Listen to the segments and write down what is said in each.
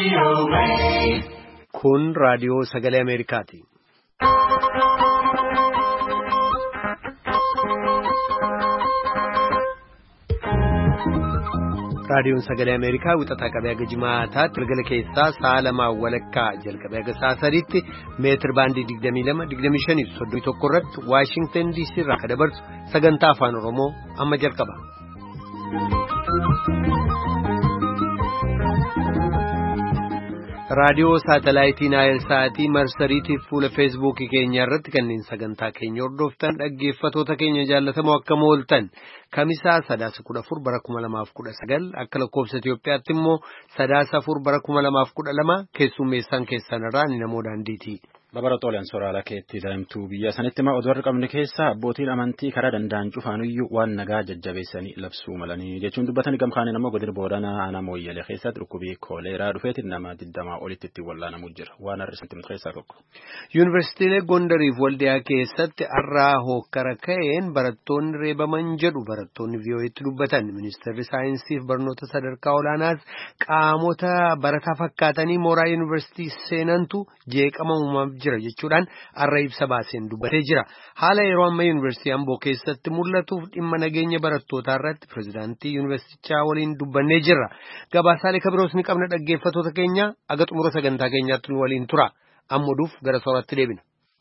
Kun raadiyoo sagalee Ameerikaati. Raadiyoon sagalee Ameerikaa wixataa qabee haga jimaataatti galgala keessaa sa'a lamaa walakkaa jalqabee haga sa'a sadiitti meetir baandii 22-25-31 irratti Waashingtan DC irraa kan dabarsu sagantaa afaan Oromoo amma jalqaba. Raadiyoo saatalaayitii Naayilsaatii marsariitii fuula feesbuukii keenya irratti kanneen sagantaa keenya hordoftan dhaggeeffatoota keenya jaallatamoo akkam ooltan kamisaa 3-14-2019 akka lakkoofsa Itoophiyaatti immoo 3-4-2012 keessummeessaan keessanirraa ni namoo daandiiti. Babaratooleen sooraalaa keetti daa'imtuu biyya sanitti oduu har'a qabne keessa abbootiin amantii karaa danda'an cufaanuyyuu waan nagaa jajjabeessanii labsuu malanii jechuun dubbatanii gamkaaniin ammoo godina Booranaa aanaa Mooyyalee keessatti dhukkubii kooleeraa dhufeetiin nama 20 olitti itti wallaanamuu jira waan har'isanti keessaa tokko. Yuunivarsiitiilee Gondariif Waldiyaa keessatti har'aa hokkara ka'een barattoonni reebaman jedhu barattoonni VOA'tti dubbatan ministeerri saayinsii fi barnoota sadarkaa olaanaas qaamota barataa fakkaatanii mooraa yuunivarsiitii seenantu jeeqama uumaaf jira jechuudhaan har'a ibsa baaseen dubbatee jira. Haala yeroo amma yuunivarsiitii Amboo keessatti mul'atuuf dhimma nageenya barattootaa irratti pirezidaantii yuunivarsiitichaa waliin dubbannee jirra. Gabaasaalee kabiroos ni qabna dhaggeeffatoota keenya aga xumura sagantaa keenyaatti nu waliin tura. Amma oduuf gara sooratti deebina.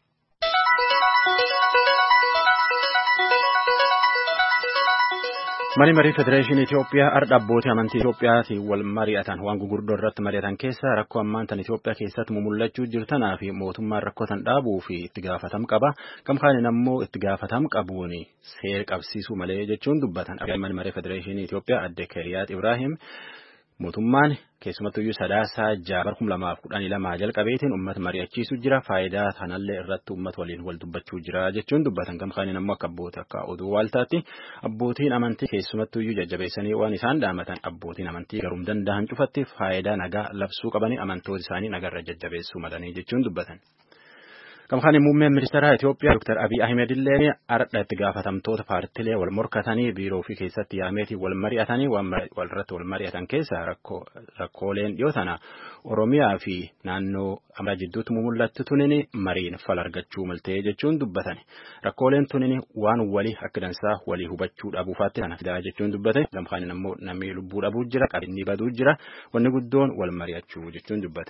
Mani marii Federeeshinii Itoophiyaa har'a abbootii amantii Itoophiyaatiin wal mari'atan waan gurguddoo irratti mari'atan keessa rakkoo ammaan tan Itoophiyaa keessatti mumullachuu jirtanaa fi mootummaan rakkoo tan dhaabuu fi itti gaafatam qaba. Gamkaaniin ammoo itti gaafatam qabuun seera qabsiisuu malee jechuun dubbatan. Mani marii Federeeshinii Itoophiyaa adde Kiriyaat Ibrahim mootummaan keessumattuyyuu sadaasaa 2012 jalqabeetiin uummata mari'achiisuu jira faayidaa kanallee irratti uummata waliin wal dubbachuu jira jechuun dubbatan gamkaaniin ammoo akka oduu waaltaatti abbootiin amantii keessumattuyyuu jajjabeessanii waan isaan dhaamatan abbootiin amantii garuu danda'an cufatti faayidaa nagaa labsuu qabanii amantoota isaanii nagarra jajjabeessuu malanii jechuun dubbatan. Gamkaaniin muummeen ministeera Itoophiyaa Dr. Abiy Ahmed illee har'a itti gaafatamtoota paartilee wal morkatanii biiroo ofii keessatti yaameetii wal mari'atanii walirratti wal mari'atan keessa rakkooleen dhiyoo tana Oromiyaa fi naannoo Amaaraa jidduutti mul'attu tunini mariin fala argachuu maltee jechuun dubbatan. Rakkooleen tunini waan walii akka dansaa walii hubachuu dhabuufaatti kana fidaa jechuun dubbate. Gamkaaniin ammoo namni lubbuu dhabuu jira qabeenyi baduu jira wanni guddoon wal mari'achuu jechuun dubbate.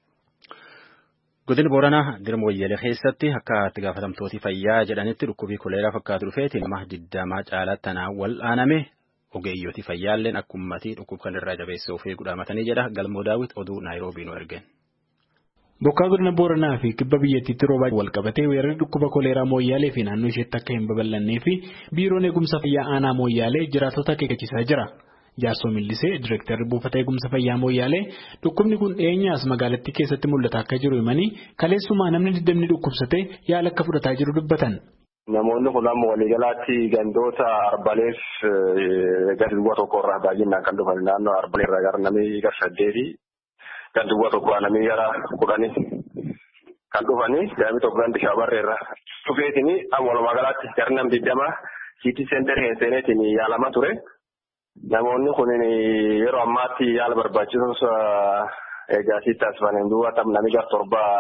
Godina Booranaa dirma Wayyalee keessatti akka itti gaafatamtooti fayyaa jedhanitti dhukkubii koleeraa fakkaatu dhufeetiin nama 20 caalaatti tanaa wal aaname ogeeyyooti fayyaalleen akka uummatii dhukkub kan irraa jabeessee ofii gudhaamatanii jedha Galmoo Daawit oduu Naayiroobii nu ergeen. Bokkaa godina Booranaa fi kibba biyyattiitti roobaa wal qabatee weerarri dhukkuba koleeraa Mooyyaalee fi naannoo isheetti akka hin babal'annee fi biiroon eegumsa fayyaa aanaa Mooyyaalee jiraattota akeekachiisaa jira. Jaarsoo Millisee Direktarri buufata eegumsa fayyaa Mooyyaalee dhukkubni kun dhiyeenyaas magaalattii keessatti mul'ata akka jiru himanii kaleessumaa namni 20 dhukkubsatee yaala akka fudhataa jiru dubbatan. Namoonni kun amma waliigalaatti gandoota arbaleef gadi duwwaa tokko irraa baay'inaan kan dhufan naannoo arbalee irraa gara namni gara 8 gadi duwwaa tokko namni gara 10 kan dhufanii daa'imni tokko gandi shaabarree irraa dhufeetini amma walumaa galaatti gara nam 20 siiti seenterii seeneetiin yaalamaa ture. Namoonni kun yeroo ammaatti yaala barbaachisus eegaasii taasifamanii duuba namni gara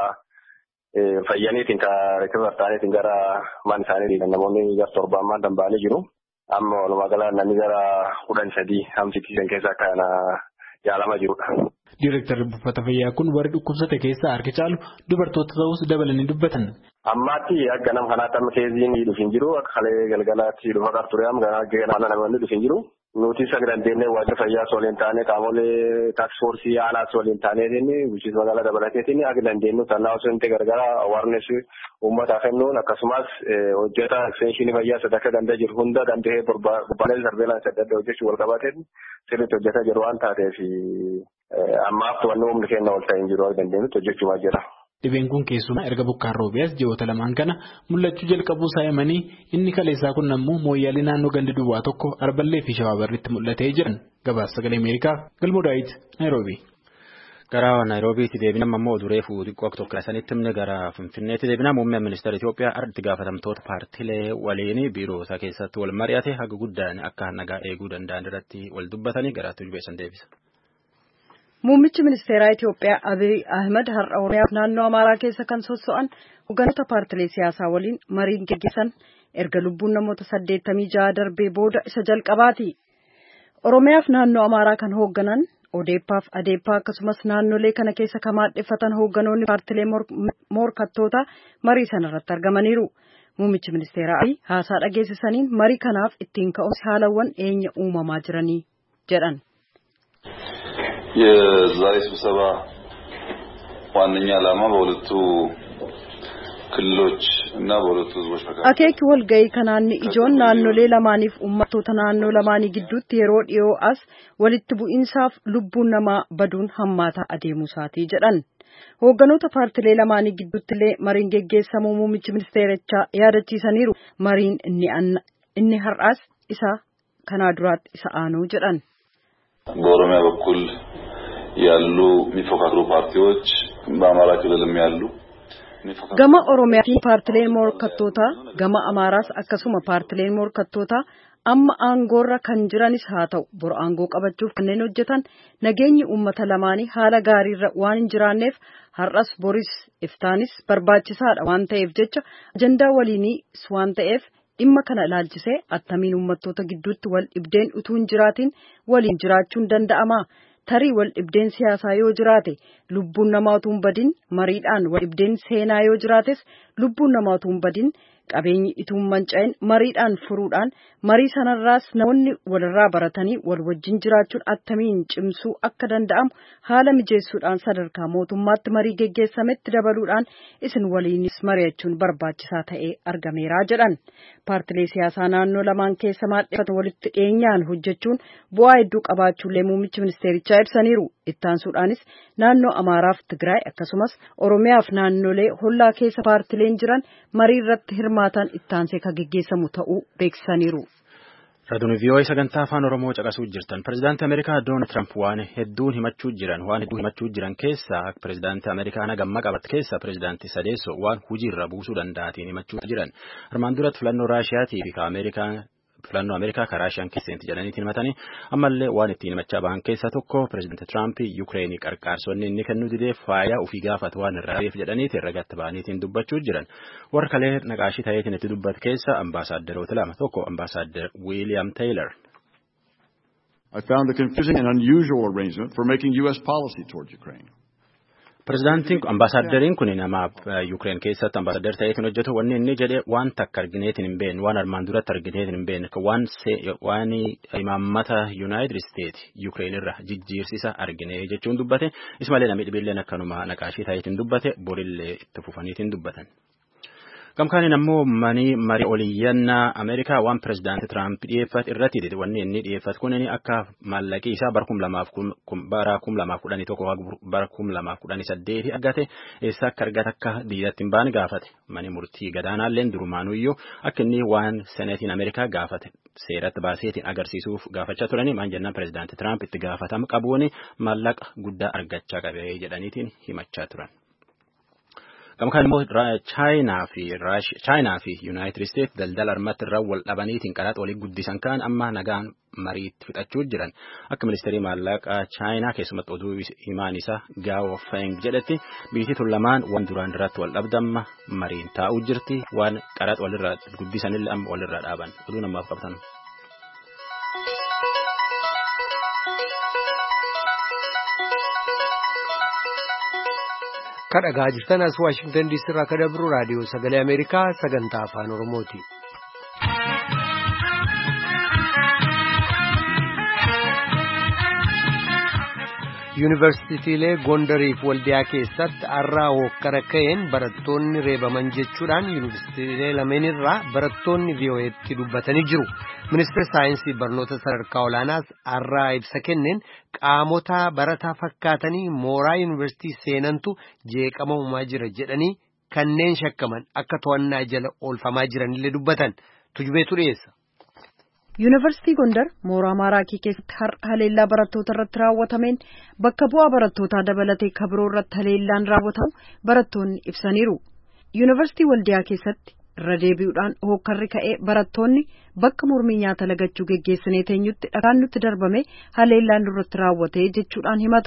7 fayyaniitiin kan rikifa ta'aniitiin gara mana isaaniitiin namoonni gara 7 ammaa damba'anii jiru. Amma walumaa galatti namni gara 13 hamsitiisan keessa kan yaalamaa jirudha. Direktarri buufata fayyaa kun warri dhukkubsate keessaa harki caalu dubartoota ta'us dabalanii dubbatan. Ammaatti akka nama kanaatti amma keessiin dhufin jiru akka kalee galgalaatti dhufa qarturee amma gara namoonni dhufin jiru. Nuti sagdan deemnee waajjira fayyaas waliin taanee qaamolee taaksifoorsii aanaas waliin taaneetiin bulchiinsa magaalaa dabalateetiin akka dandeenyu tannaa osoo hin ta'e gargaara awaarnes uummataaf kennuun akkasumas hojjeta ekstenshinii fayyaa sadarkaa danda'a jiru hunda danda'ee bobbaalee sarbeelaansi adda addaa hojjechuu wal qabateen sirriitti hojjetaa jiru waan taateef ammaaf to'annoo humni kenna ol ta'een jiru akka dandeenyutti hojjechuu jira. Dhibeen kun keessumaa erga bokkaan roobiyaas ji'oota lamaan kana mul'achuu jalqabuu saayimanii inni kaleessaa kun ammoo Mooyyaalee naannoo gandi duwwaa tokko Arballee fi Shawaabarriitti mul'atee jiran. Gabaasa sagalee Ameerikaa Galmoo Daawit Naayiroobii. Gara Naayiroobiitti deebinam ammoo duree xiqqoo tokko sanitti himne gara Finfinneetti deebinam muummeen ministeera Itoophiyaa itti gaafatamtoota paartilee waliin biiroo isaa keessatti wal mari'ate haga guddaan akka nagaa eeguu danda'an irratti wal dubbatanii garaatti dubeessan deebisa. Muummichi ministeeraa Itoophiyaa Abiy Ahmed har'a Oromiyaa naannoo Amaaraa keessa kan sosso'an hogganoota paartilee siyaasaa waliin mariin geggeessan erga lubbuun namoota 86 darbee booda isa jalqabaati. Oromiyaaf naannoo Amaaraa kan hoogganan Odeeppaaf Adeeppaa akkasumas naannolee kana keessa kamaadheffatan hoogganoonni paartilee morkattoota marii sanarratti argamaniiru. Muummichi ministeeraa Abiy haasaa dhageessisaniin marii kanaaf ittiin ka'umsi haalawwan eenya uumamaa jiranii jedhan. የዛሬ ስብሰባ ዋነኛ ዓላማ በሁለቱ ክልሎች እና በሁለቱ ህዝቦች መካከል akeeki walga'ii kanaan ijoon naannolee lamaaniif uummattoota naannoo lamaanii gidduutti yeroo dhiyoo as walitti bu'iinsaaf lubbuun namaa baduun hammaataa adeemuusaati jedhan. Hoogganoota paartilee lamaanii gidduuttillee mariin geggeessamuu muummichi ministeerichaa yaadachiisaniiru. Mariin inni har'aas isa kanaa duraatti isa aanuu jedhan. በኦሮሚያ በኩል ያሉ የሚፎካከሩ ፓርቲዎች በአማራ ክልልም ያሉ gama Oromiyaatiin paartileen morkattoota gama Amaaraas akkasuma paartileen morkattoota amma aangoorra kan jiranis haa ta'u bor aangoo qabachuuf kanneen hojjetan nageenyi uummata lamaanii haala gaariirra waan hin jiraanneef har'as boris iftaanis barbaachisaadha waan ta'eef jecha ajandaa waliinis waan ta'eef dhimma kana ilaalchisee attamiin uummattoota gidduutti wal dhibdeen utuu hin jiraatin waliin jiraachuun danda'ama. Tarii wal dhibdeen siyaasaa yoo jiraate lubbuun namaa utuu hin badin mariidhaan wal dhibdeen seenaa yoo jiraates lubbuun namaa utuu hin badin qabeenyi utuu hin manca'in mariidhaan furuudhaan marii sanarraas namoonni walirraa baratanii wal wajjin jiraachuun attamiin cimsuu akka danda'amu haala mijeessuudhaan sadarkaa mootummaatti marii geggeessametti dabaluudhaan isin waliinis mari'achuun barbaachisaa ta'ee argameera jedhan. Paartilee siyaasaa naannoo lamaan keessa maadheffatan walitti dhiyeenyaan hojjechuun bu'aa hedduu qabaachuullee muummichi ministeerichaa ibsaniiru. Ittaansuudhaanis naannoo Amaaraaf Tigraay akkasumas Oromiyaaf naannolee hollaa keessa paartileen jiran marii irratti hirmaatan ittaansee kan geggeessamu ta'uu beeksisaniiru. Raadiyoo VOA sagantaa afaan Oromoo caqasuu jirtan. Pireezidaantii Ameerikaa Doonaald Tiraamp waan hedduu himachuu jiran keessaa pireezidaantii Ameerikaa nagamma qabat keessa pireezidaantii sadeessoo waan hojiirra buusuu danda'atiin himachuu jiran. Armaan duratti filannoo Raashiyaatii fi filannoo Ameerikaa karaa Raashiyaan keessatti jedhaniitiin himatanii ammallee waan ittiin himachaa bahan keessaa tokko pireezidaantii Tiraamp Yuukireenii qarqaarsonni inni kennuu didee faayaa ofii gaafatu waan irraa jedhaniitiin ragatti bahaniitiin dubbachuu jiran. Warra kalee naqaashii ta'eetiin itti dubbatu keessa ambaasaaddaroota lama tokko ambaasaadder William Taylor. I found the confusing and unusual arrangement for making U.S. policy towards Ukraine. Pireezidaantiin ambaasaddariin kun nama Yuukireen keessatti ambaasadder ta'eetiin hojjetu wanni inni jedhe waan takka argineetiin hin beekne waan armaan duratti argineetiin hin beekne waan imaammata Yuunaayitid Isteetsi Yuukireen irra jijjiirsisa argine jechuun dubbate ismallee namni dhibilleen akkanuma naqaashii ta'eetiin dubbate borillee itti fufaniitiin dubbatan. Gamkaaniin ammoo marii oliyyannaa Ameerikaa waan pireezidaantii Tiraamp dhiyeeffate irratti wanni inni dhiyeeffate kun akka maallaqii isaa bara 2011 argate eessa akka argate akka diidatti hin baane gaafate. Mani murtii gadaanaalleen durumaanuyyuu akka inni waan seneetiin Ameerikaa gaafate seeratti baaseetiin agarsiisuuf gaafachaa turanii maan jennaan pireezidaantii Tiraamp itti gaafatama qabuun maallaqa guddaa argachaa qabee jedhaniitiin himachaa turan. Gamkaan immoo Chaayinaa fi Yuunaayitid Isteetsi daldala armatti irraa wal dhabaniitiin qaraxa walii guddisan kaan amma nagaan mariitti fixachuu jiran. Akka ministeerii maallaqaa Chaayinaa keessumatti oduu himaan isaa Gao Feng jedhetti biyyi lamaan waan duraan irratti wal dhabdamma mariin taa'uu jirti waan qaraxa walirraa guddisanillee amma walirraa dhaaban. Oduu namaaf qabatan. Kadhagaa jirtan as Waashingtan DC irraa kan dabru raadiyoo sagalee Ameerikaa sagantaa afaan Oromooti. Yuunivarsiitiilee Gondariif Waldiyaa keessatti har'aa hokkara ka'een barattoonni reebaman jechuudhaan yuunivarsiitiilee lameen irraa barattoonni VOA'tti dubbatanii jiru. Ministeerri saayinsii barnoota sadarkaa olaanaas har'aa ibsa kenneen qaamota barataa fakkaatanii mooraa yuunivarsiitii seenantu jeeqama uumaa jira jedhanii kanneen shakkaman akka to'annaa jala oolfamaa jiranillee dubbatan. Tujubeetu dhiyeessa. Yuunivarsiitii Gondar mooraa Maaraakii keessatti har'a haleellaa barattoota irratti raawwatameen bakka bu'aa barattootaa dabalatee kabiroo irratti haleellaan raawwatamu barattoonni ibsaniiru. Yuunivarsiitii Waldiyaa keessatti irra deebi'uudhaan hokkarri ka'ee barattoonni bakka mormii nyaata lagachuu geggeessinee teenyutti dhagaan nutti darbame haleellaan irratti raawwatee jechuudhaan himatu.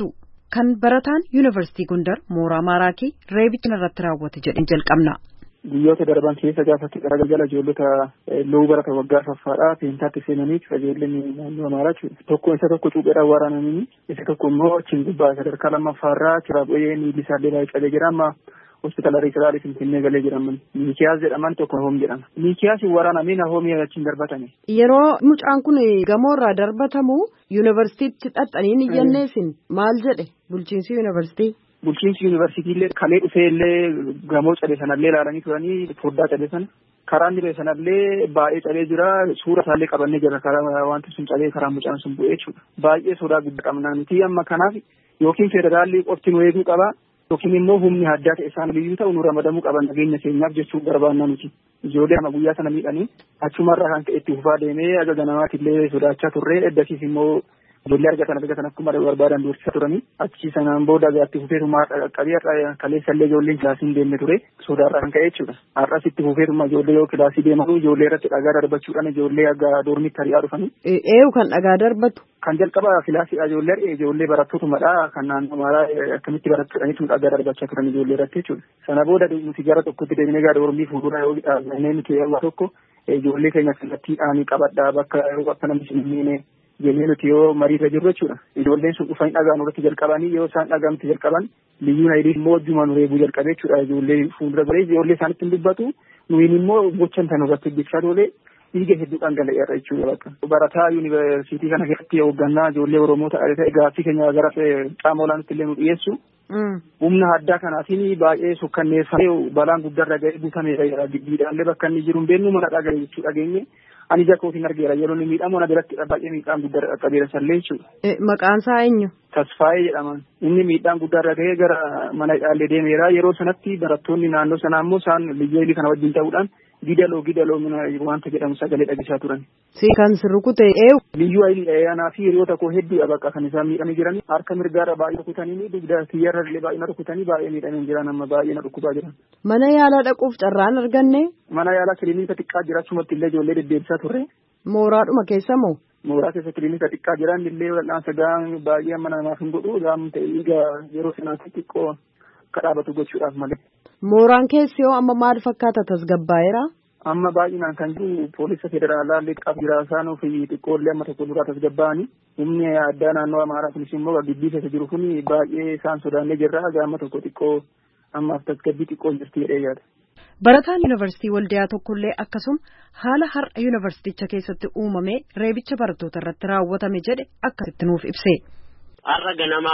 kan barataan yuunivarsiitii Gondar mooraa Maaraakii reebicha irratti raawwate jedhin jalqabna. Guyyoota darban keessa gaafatti garagala ijoollota loowuu barata waggaa saffaadhaa seentaatti seenanii ijoolleen naannoo Amaaraa tokko isa tokko cuupheedhaan waraanamanii isa tokko immoo achiin gubbaa sadarkaa lammaffaarraa chiraa bu'ee miilli isaallee baay'ee qabee jira amma hospitaala Riiferaal Finfinnee galee jiraman Miikiyaas jedhaman tokko Nahoom jedhama. Miikiyaas waraanamee Nahoomii achiin darbatame. Yeroo mucaan kun gamoorraa darbatamu yuunivarsiitiitti xaxxanii ni jenneesin maal jedhe bulchiinsi yuunivarsiitii? Bulchiinsi yuunivarsiitiillee kalee dhufeellee gamoo cabee sanallee ilaalanii turanii foddaa cabee sana karaan diree sanallee baay'ee cabee jira suura isaallee qabannee jira karaa wanti sun cabee karaa mucaan sun bu'ee jechuudha. Baay'ee sodaa guddaa qabna nuti amma kanaaf yookiin federaalli qofti nu eeguu qaba yookiin immoo humni addaa ta'e isaan liyyuu ta'u nu ramadamuu qaban nageenya keenyaaf jechuun barbaanna nuti. Ijoollee ama guyyaa sana miidhanii achumarraa kan ka'e itti fufaa deemee aga ganamaatiillee sodaachaa turre eddasiis immoo ijoollee argatan akkuma barbaadan dursisa turanii achi sanaan booda itti fufeetumaa qaqqabee kaleessallee ijoolleen kilaasiin deemne ture sodaarraa kan ka'e jechuudha. Har'as itti fufeetuma ijoollee yoo kilaasii deemanu ijoollee irratti dhagaa darbachuudhaan ijoollee aga doormitti hari'aa dhufanii. Eeyu kan dhagaa darbatu. Kan jalqaba kilaasiidha ijoollee barattootumadha kan naannoo Amaaraa akkamitti barattootaniitu dhagaa darbachaa turan ijoollee irratti jechuudha. Sana booda nuti gara tokkotti deemnee gara doormii fuuldura yoo dhaabnee nuti yeroo tokko ijoollee keenya kallattiidhaan qabadhaa bakka yeroo akka namni sun hin jennee nuti yoo mariirra jirru jechuudha. Ijoolleen sun dhufanii dhagaa nurratti jalqabanii yoo isaan dhagaa nuti jalqaban liyyuu naayilii immoo wajjuma nu reebuu jalqabee jechuudha. Ijoollee fuuldura galee ijoollee isaanitti hin dubbatu nuyin immoo gochan tan irratti hojjechaa toolee dhiiga hedduu dhangala'eera jechuudha bakka. Barataa yuunivarsiitii kana keessatti hoggannaa ijoollee Oromoo ta'e gaaffii keenya gara qaama olaanaatti illee nu dhiyeessu. Humna addaa kanaatiin baay'ee sukkanneeffamee balaan guddaarra ga'ee guutameera giddiidhaallee bakka inni jiru hin beeknu mana dhagaa jechuu dhageenye. Ani ija kootiin argeera yeroo inni miidhamu ana biratti baay'ee miidhaan guddaa qaqqabeera sallee jechuudha. Maqaan isaa eenyu? Tasfaayee jedhama. Inni miidhaan guddaarra ga'ee gara mana hidhaallee deemeera. Yeroo sanatti barattoonni naannoo sanaa immoo isaan liyyeelii kana wajjin ta'uudhaan gidaloo wanta jedhamu sagalee dhageessaa turan. Kan rukute eewu? Liyyuu ayilii anaa fi hiriyoota koo hedduudha bakka kan isaan miidhamee jiran. Harka mirgaarra baay'ee rukutanii dugda kiyyarra illee baay'ee rukutanii baay'ee miidhamee jiran amma baay'ee na dhukkubaa jiran. Mana yaalaa dhaquuf carraan arganne? Mana yaalaa kiliinika xiqqaa jiraachumatti illee ijoollee deddeebisaa turre. Mooraadhuma keessa moo? Mooraa keessa kiliinika xiqqaa jiran illee wal'aansa gahaan baay'ee amma namaaf hin godhu gahaan ta'e yeroo sanaatti xiqqoo akka dhaabatu gochuudhaaf malee. Mooraan keessi yoo amma maal fakkaata tasgabbaa'eera? Amma baay'inaan kan jiru poolisa federaalaa liqaaf jiraasaanuu fi xiqqoollee amma tokko duraa tasgabbaa'anii humni addaa naannoo Amaaraa kunis immoo gidbii keessa jiru kun baay'ee isaan sodaannee jirra gaama tokko xiqqoo ammaaf tasgabbii xiqqoo jirti jedhee yaada. Barataan yuunivarsiitii Waldiyaa tokkollee akkasuma haala har'a yuunivarsiiticha keessatti uumame reebicha barattoota irratti raawwatame jedhe akkasitti nuuf ibse. Har'a ganama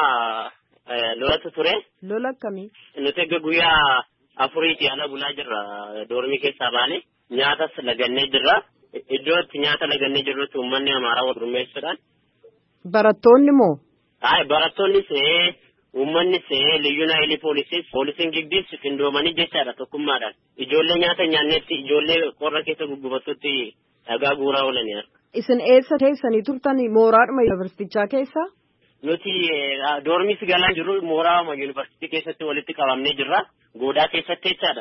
lolatu ture. Lola akkamii? Nuti egaa guyyaa afuriitii ala bulaa jirra doormii keessaa baane nyaatas lagannee jirra. Iddoo itti nyaata lagannee jirrutti uummanni Amaaraa wal gurmeessuudhaan. Barattoonni moo? Barattoonnis uummannis liyyuu naayilii poolisiin gibbiis qindoomanii jechaadha tokkummaadhaan. Ijoollee nyaata nyaannetti ijoollee qorra keessa guggubattutti dhagaa guuraa oolan. Isin eessa teessanii turtan mooraadhuma yuunivarsiitichaa keessa? Nuti doormiis galaan jiru mooraa yuunivarsiitii keessatti walitti qabamnee jirra. Goodaa keessatti jechaadha.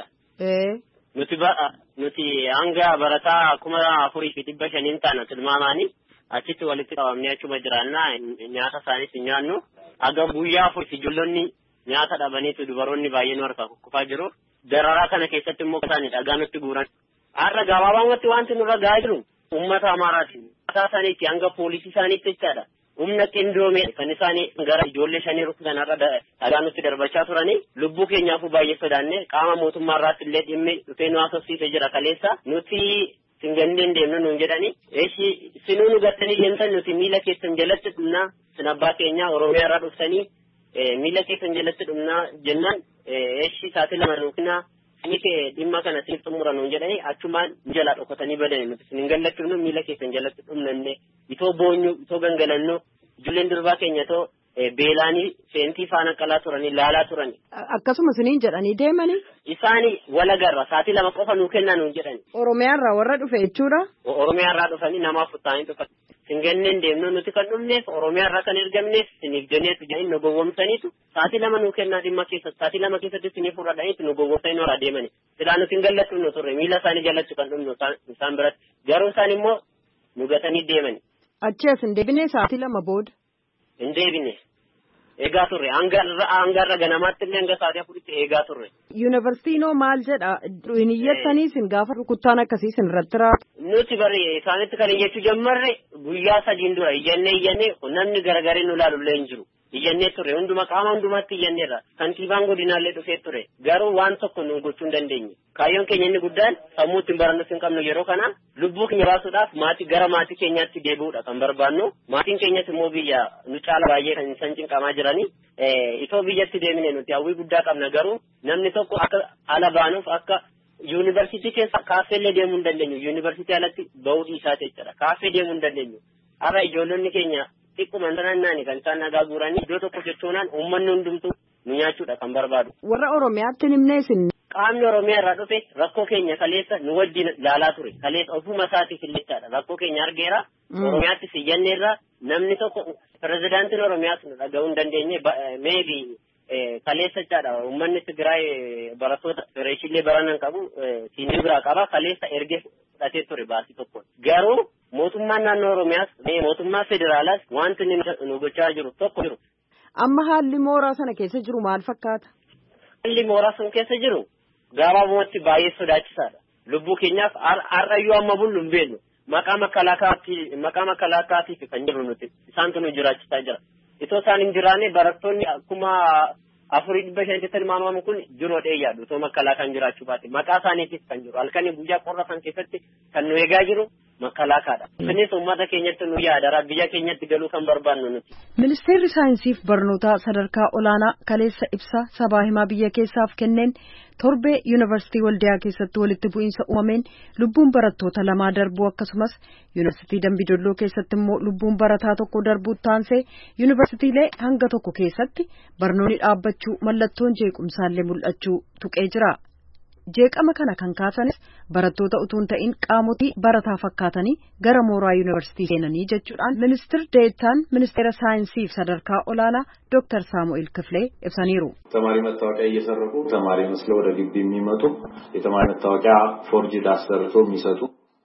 Nuti hanga barataa 4,500 taana tilmaamaanii achitti walitti qabamnee achuma jiraannaa nyaata isaaniis hin nyaannu. Aga guyyaa afur ijoollonni nyaata dhabaniitu dubaroonni baay'een harkaa kukkufaa jiru. Dararaa kana keessatti immoo isaanii dhagaa nutti guuran. Har'a gabaabumatti wanti nurra gahaa jiru uummata Amaaraati. Mataa isaaniitti hanga poolisii isaaniitti jechaadha. Humna qindoomee kan isaanii gara ijoollee 5 rukutan har'a dhagaa nutti darbachaa turanii lubbuu keenyaafuu baay'ee sodaannee qaama mootummaa irraatti illee dhimmi dhufee nu haasofsiisee jira kaleessa nuti singanneen deemnu nuun jedhanii sinuu nu gattanii jentan nuti miila keessan jalatti dhumnaa sin abbaa keenya Oromiyaa irraa dhuftanii miila keessan jalatti dhumnaa jennaan saatii lama nuukina dhimma kana siif xumura nuun jedhanii achumaan jalaa dhokatanii badanii nuti sin hin gallachuufnu miila keessan jalatti dhumnanne itoo boonyu itoo gangalannu ijoolleen durbaa keenya itoo beelaanii seentii faana qalaa turanii laalaa turanii. Akkasuma isiniin jedhanii deemanii? Isaanii walagarra saatii lama qofa nuu kennaa nuun jedhani. Oromiyaarraa warra dhufe jechuudha? Oromiyaarraa dhufanii namaaf futtaanii dhufan. Singanneen deemnu nuti kan dhumneef Oromiyaarraa kan ergamneef siniif jenneetu jedhanii nu gowwoomsaniitu saatii lama nuu kennaa dhimma keessatti saatii lama keessatti siniif fudhadhaniitu nu gowwoomsanii warra deemani. Silaa nuti hin gallattu nu turre miila isaanii jalatti kan dhumnu isaan biratti garuu isaan immoo nu gatanii deemani. Achi as hin deebine saatii lama booda? Hin deebine. eegaa turre hangarra ganamaatti illee hanga sa'aatii afuritti eegaa turre. Yuunivarsiitiin maal jedha hin iyyattaniisin gaafa rukuttaan akkasiisin irratti raatu. Nuti bari isaanitti kan iyyachuu jammarre guyyaa sadiin dura iyyannee namni garagaree nu ilaalullee hin jiru. Iyyannee turre qaama hundumaatti iyyanneerra kantiibaan godinaallee dhufee ture garuu waan tokko nu gochuu hin dandeenye kaayyoon keenya inni guddaan sammuu ittiin barannus hin qabnu yeroo kana lubbuu keenya baasuudhaaf gara maatii keenyaatti deebi'uudha kan barbaannu maatiin keenyas immoo biyya nu caala baay'ee kan isaan cinqamaa jiranii itoo biyyatti deemine nuti hawwii guddaa qabna garuu namni tokko akka ala baanuuf akka yuunivarsiitii keessa kaaffeellee deemuu hin dandeenyu yuunivarsiitii alatti ba'uu dhiisaa jechuudha kaaffee deemuu hin dandeenyu har'a ijoollonni keenya xiqquma naannaani kan isaan nagaa guuranii iddoo tokko jechuunaan uummanni hundumtuu nu nyaachuudha kan barbaadu. Warra Oromiyaatti himneesin. Qaamni Oromiyaa irraa dhufe rakkoo keenya kaleessa nu wajjin ilaalaa ture kaleessa ofuma isaatiif illechaadha rakkoo keenya argeera Oromiyaatti siyyanneerra namni tokko pirezidaantiin Oromiyaas nu dhaga'uu hin dandeenye meebi kaleessa jechaadha uummanni Tigraay barattoota reeshillee baranan qabu siinii biraa qaba kaleessa erge fudhatee ture baasii tokko garuu mootummaan naannoo Oromiyaas mootummaa federaalaas wanti nu gochaa jiru tokko jiru. Amma haalli mooraa sana keessa jiru maal fakkaata? Haalli mooraa sun keessa jiru gabaabumatti baay'ee sodaachisaadha. Lubbuu keenyaaf har'ayyuu amma bullu hin beeknu. Maqaa makalaakaatiif kan jiru nuti isaantu nu jiraachisaa jira. Itoo isaan hin jiraanne barattoonni akkuma 4,500 tilmaamamu kun jiroo dheeyyaadhu itoo makalaakaan jiraachuu baate maqaa isaaniitiif kan jiru halkanii guyyaa qorra san keessatti kan nu eegaa jiru makalaakaadha. Kunis uummata keenyatti nu yaadara biyya keenyatti galuu kan barbaannu nuti. Ministeerri saayinsiif barnootaa sadarkaa olaanaa kaleessa ibsa sabaa himaa biyya keessaaf kenneen torbee yuunivarsiitii Waldiyaa keessatti walitti bu'iinsa uumameen lubbuun barattoota lamaa darbuu akkasumas yuunivarsiitii Dambidolloo keessatti immoo lubbuun barataa tokko darbuu taansee yuunivarsiitiilee hanga tokko keessatti barnoonni dhaabbachuu mallattoon jeequmsaallee mul'achuu tuqee jira. Jeeqama kana kan kaasanis barattoota utuu hin ta'in qaamotii barataa fakkaatanii gara mooraa yuunivarsiitii seenanii jechuudhaan ministeer deetaan ministeera saayinsiif sadarkaa olaanaa Dr. Saamu'eel Kifilee ibsaniiru. ተማሪ መታወቂያ እየሰረቁ ተማሪ መስለው ወደ ግቢ የሚመጡ የተማሪ መታወቂያ ፎርጅድ አሰርተው የሚሰጡ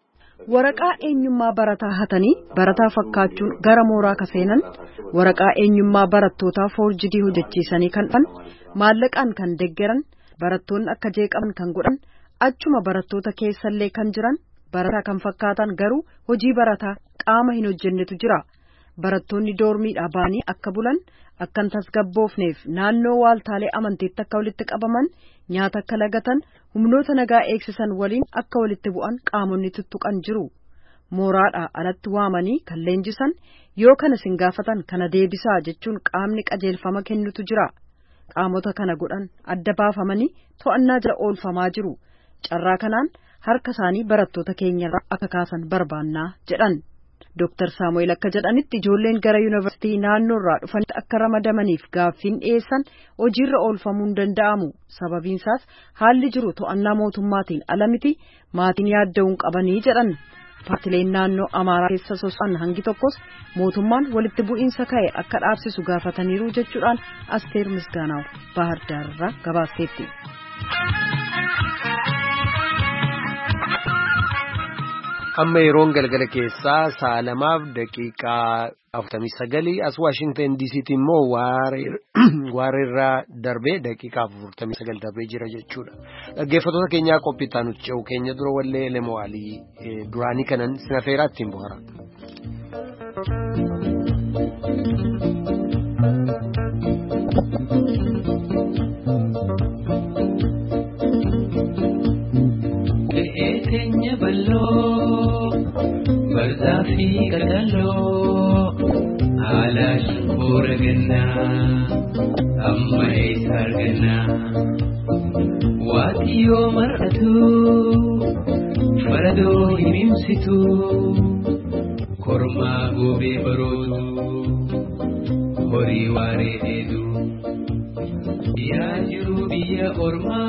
waraqaa eenyummaa barataa hatanii barataa fakkaachuun gara mooraa seenan waraqaa eenyummaa barattootaa foorjidii hojjechiisanii kan maallaqaan kan deeggaran barattoonni akka jeeqaman kan godhan achuma barattoota keessallee kan jiran barataa kan fakkaatan garuu hojii barataa qaama hin hojjennetu jira. Barattoonni doormiidhaa ba'anii akka bulan akkan tasgabboofneef naannoo waaltaalee amantiitti akka walitti qabaman nyaata akka lagatan humnoota nagaa eegsisan waliin akka walitti bu'an qaamonni tuttuqan jiru. Mooraadhaa alatti waamanii kan leenjisan yoo kana sin gaafatan kana deebisaa jechuun qaamni qajeelfama kennutu jira. Qaamota kana godhan adda baafamanii to'annaa jala oolfamaa jiru. Carraa kanaan harka isaanii barattoota keenyarraa akka kaasan barbaannaa jedhan. Dr. Saamu'eel akka jedhanitti ijoolleen gara yuunivarsiitii naannoorraa dhufanitti akka ramadamaniif gaaffiin dhiyeessan hojiirra oolfamuu hin danda'amu. Sababiinsaas haalli jiru to'annaa mootummaatiin ala miti maatiin yaadda'uun qabanii jedhan. Paartileen naannoo Amaaraa keessa soso'an hangi tokkos mootummaan walitti bu'iinsa ka'e akka dhaabsisu gaafataniiru jechuudhaan Asteer Misgaanaaw Bahar Daarirraa gabaasteetti. Amma yeroon galgala keessaa 2:49 as Washington DC'tti immoo waareerraa darbee daqiiqaa 49 darbee jira jechuudha. Dhaggeeffattoota keenyaa qophiitti nuti ce'u keenya dura wallee Lemo'aalii duraanii kanan sinafeeraa ittiin bohara. Barzafi kadallo ala shukura ganna amma isar ganna watiyo maratu farado himsitu korma gobe barodu hori ware edu ya jiru biya orma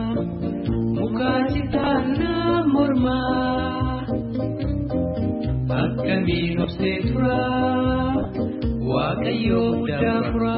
mukachitana morma Akkamiin obsee tura waaqayyoo guddaa fura.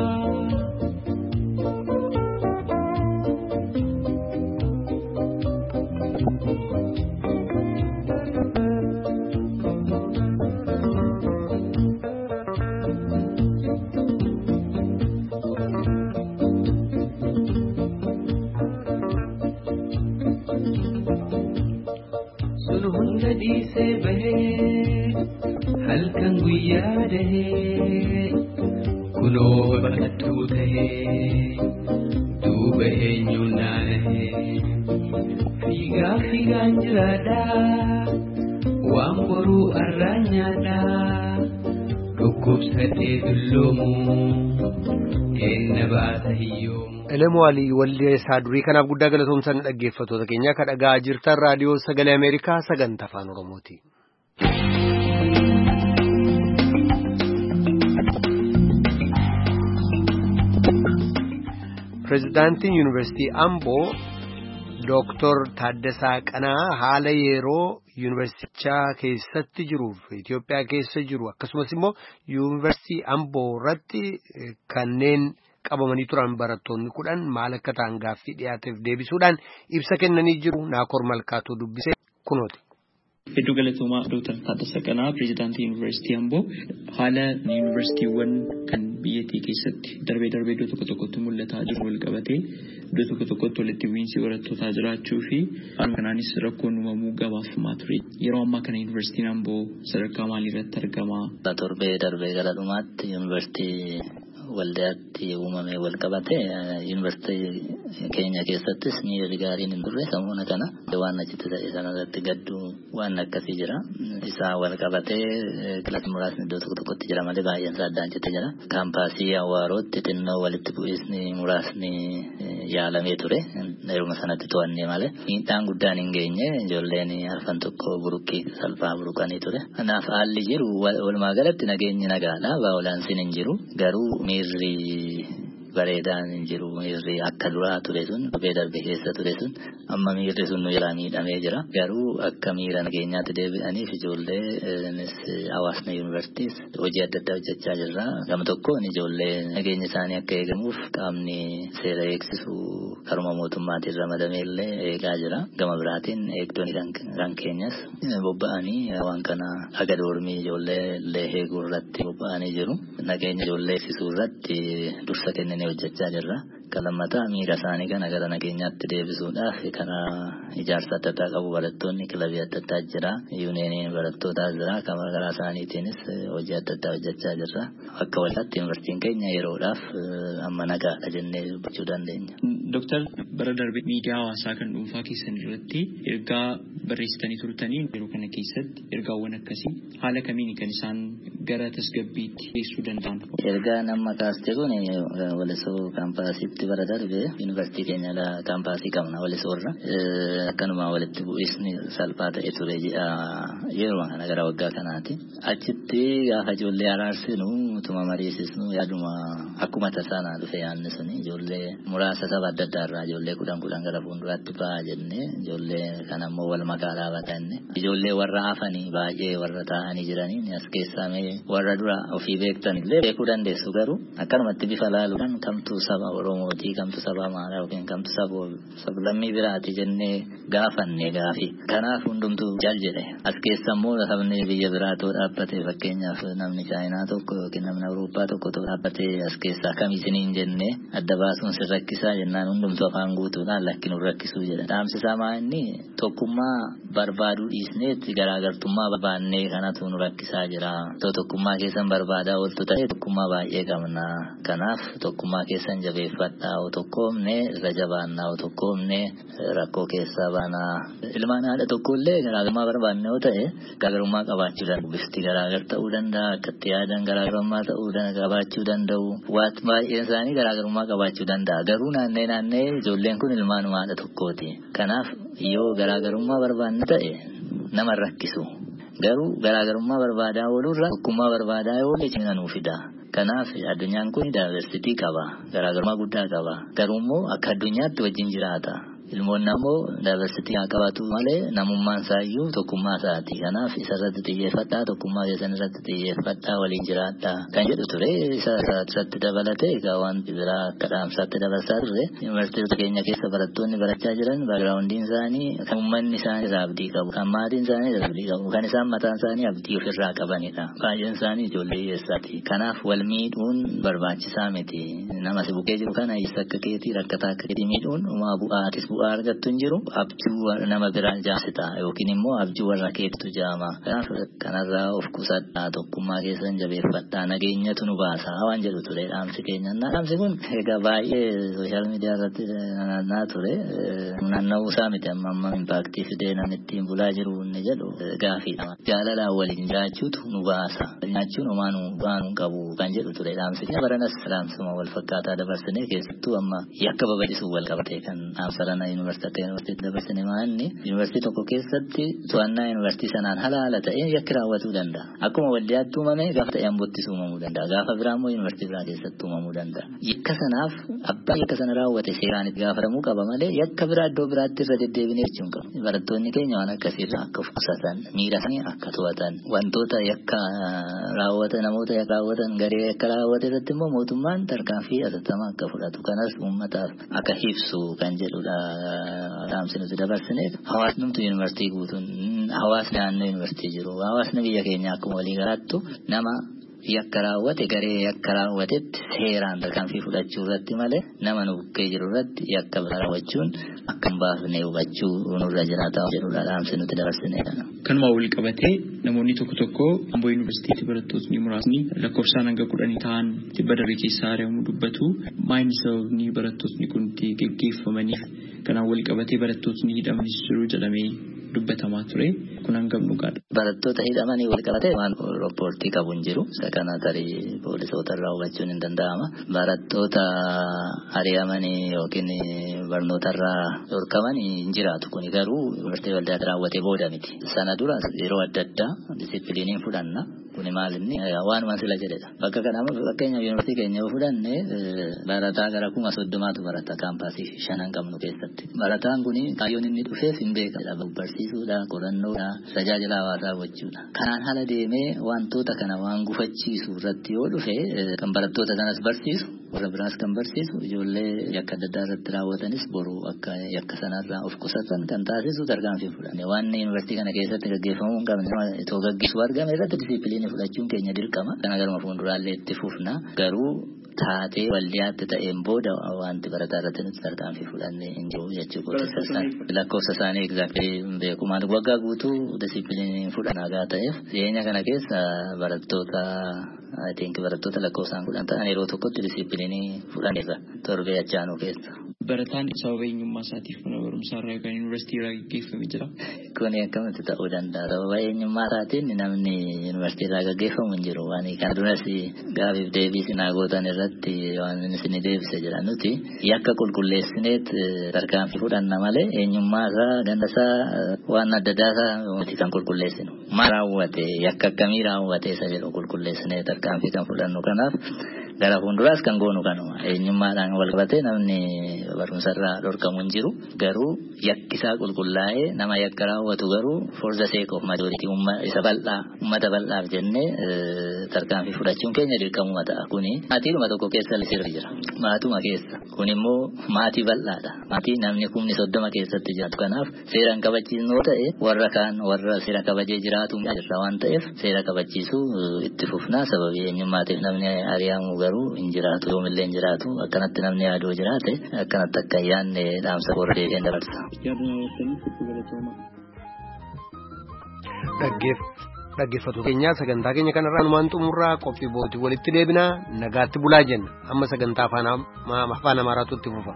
dhiisee bahee halkan guyyaa dahee kunoo bakkattuu tahee duuba eenyuun naanahee fiigaan jiraadhaa waan boruu arraan nyaadhaa dhukkubsadhee dulloomuu eenna baata hiyyoomu. Elemoo Alii Waldeessaa durii kanaaf guddaa galatoomsan dhaggeeffattoota keenya kan dhaggeeffachaa jirtan raadiyoo sagalee Ameerikaa sagantaa afaan Oromooti. Pireezidaantiin Yuunivarsiitii Amboo Dooktor Taaddasaa Qanaa haala yeroo yuunivarsiitichaa keessatti jiruuf Itoophiyaa keessa jiru akkasumas immoo yuunivarsiitii Amboo irratti kanneen qabamanii turan barattoonni 10 maal akka ta'an gaaffii dhiyaateef deebisuudhaan ibsa kennanii jiru. Naakoor Malkaatuu dubbisee kunooti. Hedduu galatoomaa Dooktar Taaddasaa Qanaa Pireezidaantii Yuunivarsiitii Amboo haala yuunivarsiitiiwwan kan biyyattii keessatti darbee iddoo tokkotti mul'ataa jiru wal qabatee iddoo tokkotti walitti bu'iinsi barattootaa jiraachuu fi kanaanis rakkoon uumamuu gabaafamaa ture. Yeroo ammaa kana yuunivarsiitiin Amboo sadarkaa maaliirratti argama? Torbee darbee gara dhumaatti yuunivarsiitii waldaatti uumamee wal qabate yuunivarsiitii keenya keessattis miirri gaariin hin turre sammuna kana waan achitti ta'e sanarratti gadduu waan akkasii jira. Isaa wal qabatee kilaasii muraasni iddoo tokkotti jira malee baay'een isaa addaan cittee jira. Kaampaasii Awwaarootti xinnoo walitti bu'iinsi muraasni yaalamee ture. Yeruma sanatti to'annee malee miidhaan guddaan hin geenye ijoolleen arfan tokko buruqqii salphaa buruqanii ture. Kanaaf haalli jiru walumaa galatti nageenyi nagaadha. Baa'olaansiin hin jiru garuu miirri bareedaan hin jiru. Miirri akka duraa ture sun darbee keessa ture sun amma miirri sun nu jalaa miidhamee jira. Garuu akka miira nageenyaatti deebi'aniif ijoollee hawaasni yuunivarsiitiis hojii adda addaa hojjechaa jirra. Gama tokkoon ijoollee nageenya isaanii akka eegamuuf qaamni seera eegsisu karuma mootummaatiin ramadamee illee eegaa jira. Gama biraatiin eegdonni kan keenyas bobba'anii waan kana haga doormii ijoollee illee eeguu irratti bobba'anii jiru. Nageenya ijoollee eegsisuu irratti dursa kennanii hojjechaa jirra. Kan lammataa miira isaanii kana gara nageenyaatti deebisuudhaaf karaa ijaarsa adda addaa qabu barattoonni kilabii adda addaa jira. Yuuniyeeniin barattootaa jira. Kan garaa isaaniitiinis hojii adda addaa hojjechaa jirra. Akka walitti yuunivarsiitiin keenya yeroodhaaf amma nagaadha jennee dubbachuu dandeenya. Dooktar bara darbee miidiyaa hawaasaa kan dhuunfaa keessan irratti ergaa barreessitanii turtanii yeroo kana keessatti ergaawwan akkasii haala kamiin kan isaan gara tasgabbiitti geessuu danda'an? Ergaa nama kaastee kun Walisoo kaampaasiitti bara darbee yuunivarsiitii keenya kaampaasii qabna Walisoorra. Akkanuma walitti bu'iinsi salphaa ta'e ture yeroo kana gara waggaa kanaati. Achitti gaafa ijoollee araarsinu utuma mariisisnu yaaduma akkuma tasaanaa dhufe yaadni suni ijoollee muraasa saba adda addaa irraa ijoollee 10 gara fuulduraatti ba'aa jennee ijoollee kana immoo wal makaa dhaabatanne ijoollee warra hafanii baay'ee warra taa'anii jiranii as keessaa warra dura ofii beektan illee beekuu dandeessu garuu akkanumatti bifa laaluudhaan kamtu saba Oromootii kamtu saba Amaaraa yookiin kamtu sablammii biraati jennee gaafanne gaafii. Kanaaf hundumtuu jal jedhe as keessa immoo sabni biyya biraatoo dhaabbatee fakkeenyaaf namni Chaayinaa tokko yookiin namni Awurooppaa tokko dhaabbatee as keessaa kamisiniin jennee adda baasuun si rakkisaa jennaan hundumtuu afaan guutuudhaan lakkin rakkisuu jedha. Dhaamsisaa maa'inni tokkummaa barbaaduu dhiisneetti garaagartummaa barbaannee kanatu nu rakkisaa jira. Tokkummaa keessan barbaadaa ooltu ta'e tokkummaa baay'ee qabna. Kanaaf tokkummaa keessan jabeeffadhaa o tokkoomne irra jabaannaa o tokkoomne rakkoo keessaa baanaa. Ilmaan haadha tokkollee garaagarummaa barbaanne yoo ta'e garaagarummaa qabaachuu danda'u. Bifti garaagar ta'uu danda'a. Akkatti yaadan garaagarummaa qabaachuu danda'u. Waan baay'een isaanii garaagarummaa qabaachuu danda'a. Garuu naannee ijoolleen kun ilmaanuma haadha tokkooti. Kanaaf yoo garaagarummaa barbaanne ta'e nama rakkisu. Garuu garaagarummaa barbaadaa oolurra tokkummaa barbaadaa oole cina nuu fida. Kanaaf addunyaan kun daayiversitii qaba. Garaagarummaa guddaa qaba. Garuu immoo akka addunyaatti wajjin jiraata. Ilmoonni ammoo daayiversitii haa qabaatu malee namummaan isaayyuu tokkummaa isaati. Kanaaf isarratti xiyyeeffadhaa tokkummaa keessan irratti xiyyeeffadhaa waliin jiraadhaa kan jedhu ture. Isatti dabalatee egaa wanti biraa akka dhaamsaatti dabarsaa turre yuunivarsiitii keenya keessa barattoonni barachaa jiran baagiraawundiin isaanii kan uummanni isaanii irraa abdii qabu. Kan maatiin isaanii irraa abdii qabu. Kan isaan mataan isaanii abdii ofirraa qabanidha. Baay'een isaanii ijoollee hiyyeessaati. Kanaaf wal miidhuun barbaachisaa miti. Nama si bukkee jiru kana isa akka keetii rakkataa akka keetii miidhuun bu'aatis argattu hin jiru abjuu nama biraan jaamsita yookiin immoo abjuu warra keetu jaama. Kanaaf kanarraa of qusadhaa tokkummaa keessan jabeeffadhaa nageenyatu nu baasa waan jedhu ture dhaamsi keenya. Dhaamsi kun egaa baay'ee sooshaal miidiyaa irratti naanna'aa ture. Naanna'uu isaa miti amma impaaktii fidee namni ittiin bulaa jiru inni jedhu gaafiidha. Jaalalaan waliin jiraachuutu nu baasa. Nyaachuun homaa nu baanuu qabu kan jedhu ture dhaamsi. Baranas dhaamsuma wal fakkaataa dabarsinee keessattuu amma yakka babal'isuu wal qabatee kan dhaamsarana yuunivarsiitii akka yuunivarsiitii dabarsine maanni yuunivarsiitii tokko keessatti to'annaa yuunivarsiitii sanaan haala ta'een yakki raawwatuu danda'a. Akkuma waldiyaatti uumame gaafa ta'e ambottis uumamuu danda'a. Gaafa biraa immoo yuunivarsiitii biraa keessatti uumamuu danda'a. Yakka sanaaf abbaa yakka sana raawwate seeraan itti gaafatamuu qaba malee yakka biraa iddoo biraatti irra deddeebinee jechuun qabu. Barattoonni keenya waan akkasiirraa akka of qusatan miira isaanii akka to'atan wantoota yakka raawwatan namoota yakka raawwatan garee yakka raawwate irratti immoo mootummaan tarkaanfii atattamaa akka fudhatu kanas uummataaf akka ibsu kan jedhudha dhaamsi nuti dabarsine. Hawaasni yuunivarsiitii guutuun hawaasni naannoo yuunivarsiitii jiru hawaasni biyya keenya akkuma walii galaattu nama yakka raawwate garee yakka raawwatetti seeraan tarkaanfii fudhachuu irratti malee nama nu bukkee jiru irratti yakka raawwachuun akka hin baafne hubachuu nurra jiraata jedhudha dhaamsi nuti dabarsine. Kanuma wal qabatee namoonni tokko Amboo yuunivarsiitii barattoonni muraasni lakkoofsaan hanga 10 ta'an dhibba daree keessaa ari'amuu dubbatu. Maayini sababni barattoonni kun itti geggeeffamaniif kanaan wal qabatee barattoonni hidhamanis jiru jedhamee dubbatamaa ture. Kun hangam dhugaadha? Barattoota hidhamanii wal qabatee waan raappoortii qabu hin jiru. Kana tarii poolisoota irraa hubachuun hin danda'ama. Barattoota ari'amanii yookiin barnoota irraa dhorkamanii hin jiraatu. Kuni garuu yuunivarsiitii waldaatti raawwatee booda miti. Sana dura yeroo adda addaa disipiliiniin fudhanna. Kuni maal inni waanuma sila jedhedha. Bakka kanama fakkeenyaaf yuunivarsiitii keenya yoo fudhanne barataa gara 30,000tu barata kaampaasii 5 qabnu keessatti. Barataan kuni kaayyoon inni dhufeef hin beekamudha. Barsiisuudha, qorannoodha, tajaajila hawaasaa gochuudha. Kanaan haala deemee wantoota kana waan gufachiisu irratti yoo dhufe kan barattoota sanas barsiisu warra biraas kan barsiisu ijoollee yakka adda addaa irratti raawwatanis boru akka yakka sanarraa of qusatan kan taasisu tarkaanfii fudhanne. Waan yuunivarsiitii kana keessatti gaggeeffamuu hin qabne itoo gaggeessu argame irratti disipiliinii fudhachuun keenya dirqama. Kana garuma fuulduraallee itti fufna. Garuu taatee waldiyaatti ta'een booda wanti barataa irratti nuti tarkaanfii fudhannee hin jiru jechuudha. Lakkoofsa isaanii egzaaktii beekumaan waggaa guutuu disipiliinii fudhanaa ta'eef dhiyeenya kana keessa barattoota lakkoofsaan 10 ta'an yeroo tokkotti disipiliinii fudhaneerra torbee achaanuu keessa. Barataan sababa eenyummaa isaatiif mana barumsaa irraa yookaan yuunivarsiitii irraa gaggeeffamee jira. Kun akkamitti ta'uu danda'a? Sababa eenyummaa isaatiin namni yuunivarsiitii irraa gaggeeffamu hin jiru. Waan kana duras gaafiif deebii sinaa gootan irratti waan isin deebise jira nuti yakka qulqulleessineet tarkaanfii fudhanna malee eenyummaa isaa gandasaa waan adda addaa nuti kan qulqulleessinu. Maal raawwate yakka akkamii raawwate isa jedhu qulqulleessinee tarkaanfii kan fudhannu kanaaf gara fuulduraas kan goonu kanuma eenyummaadhaan wal qabatee namni barumsa irraa dhorkamu hin jiru. Garuu yakkisaa qulqullaa'ee nama yakka raawwatu garuu for the sake of majority uummata bal'aaf jennee tarkaanfii fudhachuun keenya dirqamuma ta'a. Kuni maatiidhuma tokko keessa sirri jira. Maatuma keessa. Kun immoo maatii bal'aadha. Maatii namni 30 keessatti jiraatu. Kanaaf seeraan kabachiisnoo ta'e warra kaan warra seera kabajee jiraatu irraa waan ta'eef seera kabachiisuu itti fufnaa. Sababii eenyummaatiif namni ari'amu garuu hin jiraatu. Yoomillee hin jiraatu. Akkanatti namni yaaduu jiraate akkanatti akka yaadne dhaamsa warra deebi'een dabarsa. Dhaggeeffatu keenya sagantaa keenya kanarraa numaan xumurraa qophii bootii walitti deebinaa nagaatti bulaa jenna amma sagantaa afaan Amaaraatu itti fufa.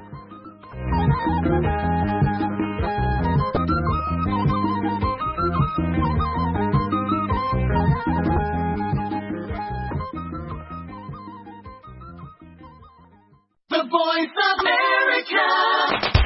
The Voice of America.